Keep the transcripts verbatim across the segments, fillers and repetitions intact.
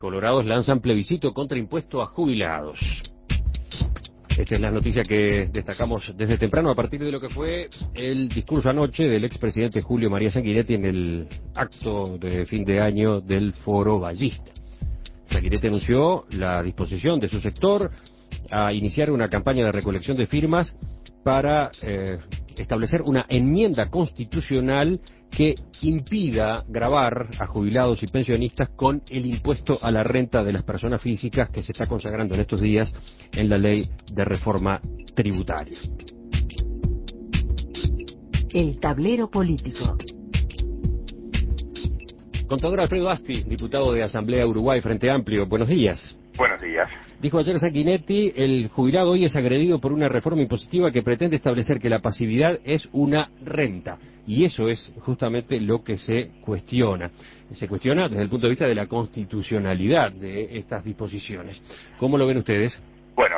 Colorados lanzan plebiscito contra impuesto a jubilados. Esta es la noticia que destacamos desde temprano a partir de lo que fue el discurso anoche del expresidente Julio María Sanguinetti en el acto de fin de año del Foro Ballista. Sanguinetti anunció la disposición de su sector a iniciar una campaña de recolección de firmas para eh, establecer una enmienda constitucional que impida gravar a jubilados y pensionistas con el impuesto a la renta de las personas físicas que se está consagrando en estos días en la ley de reforma tributaria. El tablero político. Contador Alfredo Asti, diputado de Asamblea Uruguay, Frente Amplio, buenos días. Buenos días. Dijo ayer Sanguinetti, el jubilado hoy es agredido por una reforma impositiva que pretende establecer que la pasividad es una renta. Y eso es justamente lo que se cuestiona. Se cuestiona desde el punto de vista de la constitucionalidad de estas disposiciones. ¿Cómo lo ven ustedes? Bueno,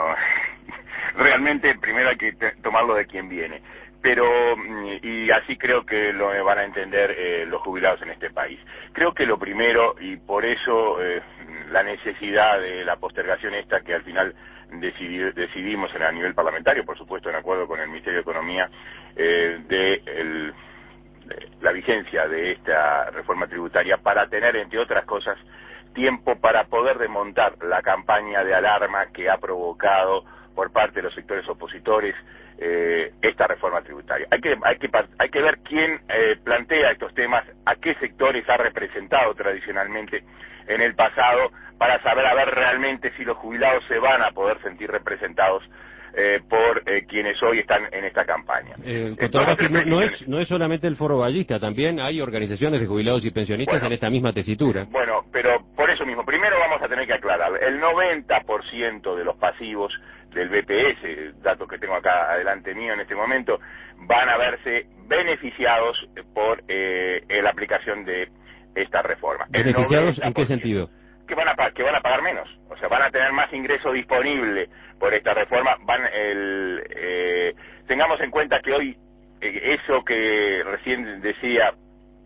realmente primero hay que tomarlo de quien viene. Pero, y así creo que lo van a entender eh, los jubilados en este país. Creo que lo primero, y por eso eh, la necesidad de la postergación esta que al final decidi, decidimos en, a nivel parlamentario, por supuesto en acuerdo con el Ministerio de Economía, eh, de, el, de la vigencia de esta reforma tributaria para tener, entre otras cosas, tiempo para poder desmontar la campaña de alarma que ha provocado por parte de los sectores opositores eh, esta reforma tributaria. Hay que hay que hay que ver quién eh, plantea estos temas, a qué sectores ha representado tradicionalmente en el pasado, para saber a ver realmente si los jubilados se van a poder sentir representados eh, por eh, quienes hoy están en esta campaña. Eh, no, no es no es solamente el Foro Ballista, también hay organizaciones de jubilados y pensionistas bueno, en esta misma tesitura. Bueno, pero por eso mismo, primero vamos a tener que aclarar, el noventa por ciento de los pasivos del B P S, datos que tengo acá adelante mío en este momento, van a verse beneficiados por eh, la aplicación de esta reforma. ¿Beneficiados en qué sentido? Que van a que van a pagar menos, o sea, van a tener más ingreso disponible por esta reforma. Van el eh, tengamos en cuenta que hoy eh, eso que recién decía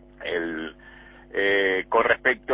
el eh, con respecto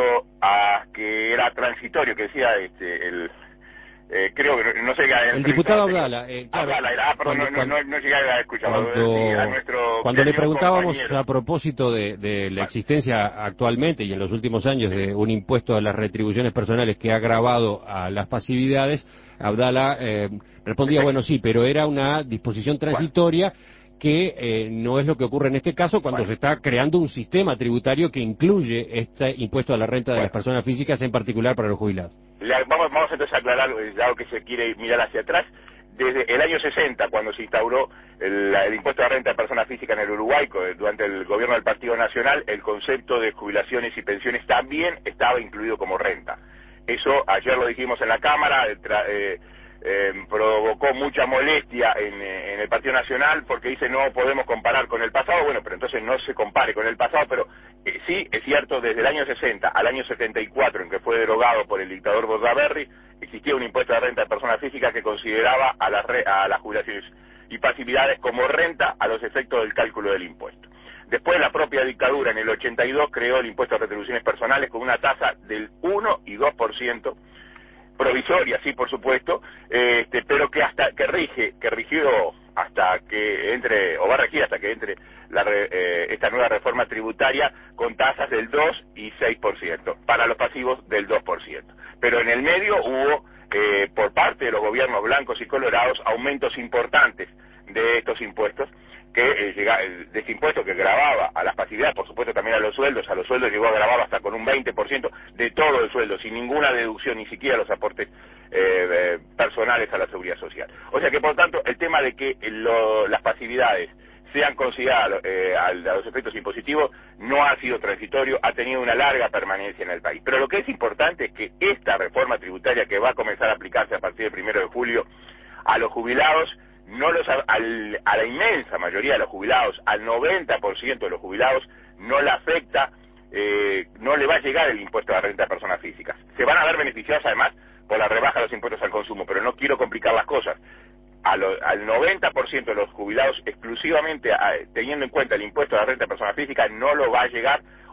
a que era transitorio, que decía este el Eh, creo que no, no sé el diputado Abdala, eh, claro, Abdala era, ah, pero cuando, no, no, no llegué a escucharlo. Cuando, sí, a nuestro cuando le preguntábamos compañero. a propósito de, de la existencia actualmente y en los últimos años de un impuesto a las retribuciones personales que ha agravado a las pasividades, Abdala eh, respondía, bueno, sí, pero era una disposición transitoria. Bueno. que eh, no es lo que ocurre en este caso cuando bueno. se está creando un sistema tributario que incluye este impuesto a la renta de bueno. las personas físicas, en particular para los jubilados. La, vamos, vamos entonces a aclarar, dado que se quiere mirar hacia atrás, desde el año sesenta, cuando se instauró el, el impuesto a la renta de personas físicas en el Uruguay, durante el gobierno del Partido Nacional, el concepto de jubilaciones y pensiones también estaba incluido como renta. Eso ayer lo dijimos en la Cámara, tra, eh, Eh, provocó mucha molestia en, en el Partido Nacional porque dice no podemos comparar con el pasado. Bueno, pero entonces no se compare con el pasado, pero eh, sí es cierto, desde el año sesenta al año setenta y cuatro, en que fue derogado por el dictador Bordaberry, existía un impuesto de renta de personas físicas que consideraba a las, re, a las jubilaciones y pasividades como renta a los efectos del cálculo del impuesto. Después la propia dictadura en el ochenta y dos creó el impuesto a retribuciones personales con una tasa del uno y dos por ciento, provisoria, sí, por supuesto, eh, este, pero que hasta que rige, que rigió hasta que entre, o va a regir hasta que entre la re, eh, esta nueva reforma tributaria con tasas del dos y seis por ciento, para los pasivos del dos por ciento. Pero en el medio hubo, eh, por parte de los gobiernos blancos y colorados, aumentos importantes de estos impuestos, que eh, llega, de este impuesto que gravaba a las pasividades, por supuesto también a los sueldos, a los sueldos llegó a gravar hasta con un veinte por ciento de todo el sueldo, sin ninguna deducción, ni siquiera los aportes eh, eh, personales a la seguridad social. O sea que, por tanto, el tema de que lo, las pasividades sean consideradas eh, a, a los efectos impositivos no ha sido transitorio, ha tenido una larga permanencia en el país. Pero lo que es importante es que esta reforma tributaria que va a comenzar a aplicarse a partir del primero de julio a los jubilados, no los al, a la inmensa mayoría de los jubilados, al noventa por ciento de los jubilados, no le afecta, eh, no le va a llegar el impuesto a la renta de personas físicas. Se van a ver beneficiados además por la rebaja de los impuestos al consumo, pero no quiero complicar las cosas. A lo, al noventa por ciento de los jubilados, exclusivamente a, teniendo en cuenta el impuesto a la renta de personas físicas, no lo va a llegar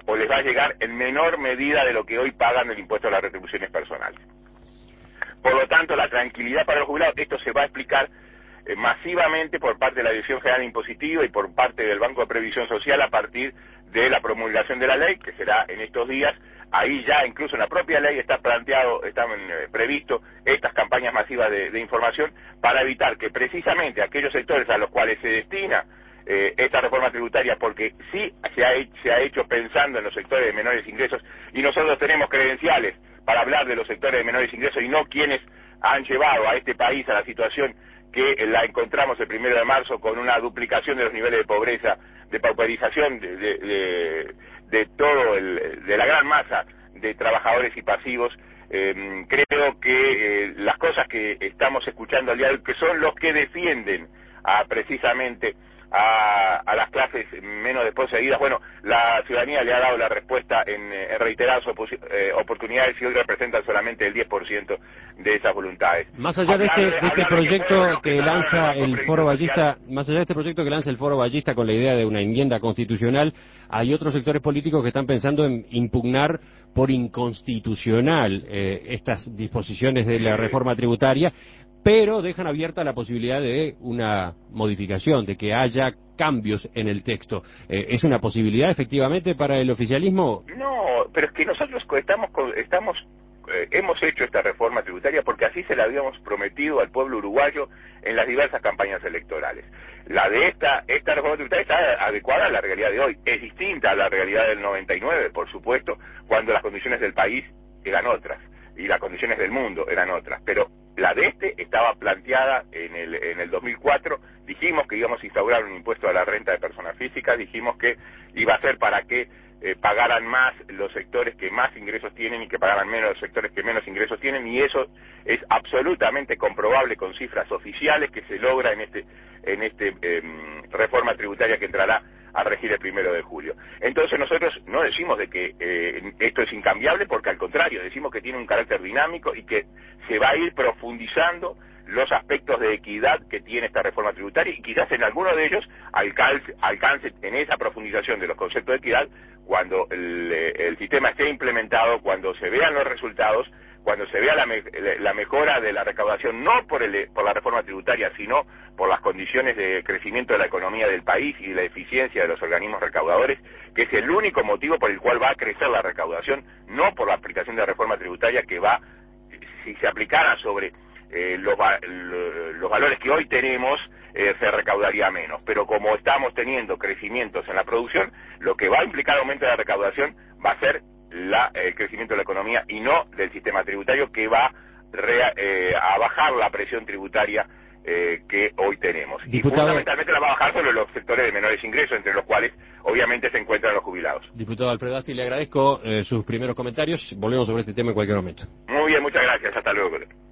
o les va a llegar en menor medida de lo que hoy pagan el impuesto a las retribuciones personales. Por lo tanto, la tranquilidad para los jubilados, esto se va a explicar eh, masivamente por parte de la Dirección General Impositiva y por parte del Banco de Previsión Social a partir de la promulgación de la ley, que será en estos días. Ahí ya incluso en la propia ley está planteado, están eh, previsto estas campañas masivas de, de información para evitar que precisamente aquellos sectores a los cuales se destina eh, esta reforma tributaria, porque sí se ha, se ha hecho pensando en los sectores de menores ingresos, y nosotros tenemos credenciales para hablar de los sectores de menores ingresos y no quienes han llevado a este país a la situación que la encontramos el primero de marzo con una duplicación de los niveles de pobreza, de pauperización de, de, de, de todo el, de la gran masa de trabajadores y pasivos. Eh, creo que eh, las cosas que estamos escuchando al día de hoy, que son los que defienden a, precisamente a, a las clases menos desposeídas, bueno, la ciudadanía le ha dado la respuesta en, en reiteradas eh, oportunidades y hoy representan solamente el diez por ciento de esas voluntades. Más allá de este, de este proyecto que, que lanza el Foro Ballista, más allá de este proyecto que lanza el Foro Ballista con la idea de una enmienda constitucional, hay otros sectores políticos que están pensando en impugnar por inconstitucional eh, estas disposiciones de la reforma tributaria, pero dejan abierta la posibilidad de una modificación, de que haya cambios en el texto. Eh, ¿Es una posibilidad efectivamente para el oficialismo? No, pero es que nosotros estamos, estamos eh, hemos hecho esta reforma tributaria porque así se la habíamos prometido al pueblo uruguayo en las diversas campañas electorales. La de esta, esta reforma tributaria está adecuada a la realidad de hoy, es distinta a la realidad del noventa y nueve, por supuesto, cuando las condiciones del país eran otras y las condiciones del mundo eran otras, pero la de este estaba planteada en el, en el dos mil cuatro, dijimos que íbamos a instaurar un impuesto a la renta de personas físicas, dijimos que iba a ser para que eh, pagaran más los sectores que más ingresos tienen y que pagaran menos los sectores que menos ingresos tienen, y eso es absolutamente comprobable con cifras oficiales que se logra en este, en este eh, reforma tributaria que entrará a regir el primero de julio. Entonces nosotros no decimos de que eh, esto es incambiable, porque al contrario, decimos que tiene un carácter dinámico y que se va a ir profundizando los aspectos de equidad que tiene esta reforma tributaria, y quizás en alguno de ellos alcance, alcance en esa profundización de los conceptos de equidad cuando el, el sistema esté implementado, cuando se vean los resultados, cuando se vea la, me, la mejora de la recaudación, no por, el, por la reforma tributaria, sino por las condiciones de crecimiento de la economía del país y la eficiencia de los organismos recaudadores, que es el único motivo por el cual va a crecer la recaudación, no por la aplicación de la reforma tributaria que va, si se aplicara sobre eh, los, los valores que hoy tenemos, eh, se recaudaría menos. Pero como estamos teniendo crecimientos en la producción, lo que va a implicar aumento de la recaudación va a ser La, el crecimiento de la economía y no del sistema tributario, que va re, eh, a bajar la presión tributaria eh, que hoy tenemos. Diputado, y fundamentalmente la va a bajar sobre los sectores de menores ingresos, entre los cuales obviamente se encuentran los jubilados. Diputado Alfredo Asti, le agradezco eh, sus primeros comentarios. Volvemos sobre este tema en cualquier momento. Muy bien, muchas gracias. Hasta luego.